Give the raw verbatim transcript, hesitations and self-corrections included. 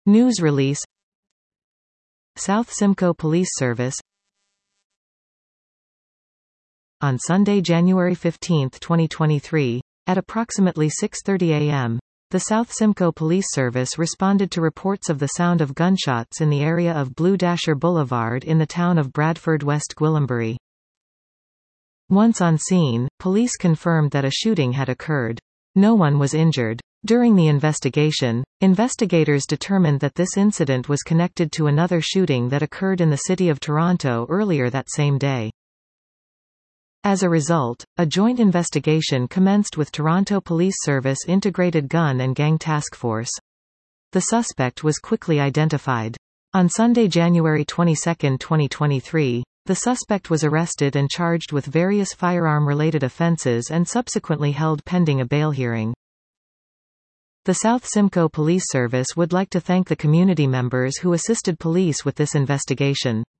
News release. South Simcoe Police Service. On Sunday, January fifteenth, twenty twenty-three, at approximately six thirty a m, the South Simcoe Police Service responded to reports of the sound of gunshots in the area of Blue Dasher Boulevard in the town of Bradford, West Gwillimbury. Once on scene, police confirmed that a shooting had occurred. No one was injured. During the investigation, investigators determined that this incident was connected to another shooting that occurred in the City of Toronto earlier that same day. As a result, a joint investigation commenced with Toronto Police Service Integrated Gun and Gang Task Force. The suspect was quickly identified. On Sunday, January twenty-second, twenty twenty-three, the suspect was arrested and charged with various firearm-related offences and subsequently held pending a bail hearing. The South Simcoe Police Service would like to thank the community members who assisted police with this investigation.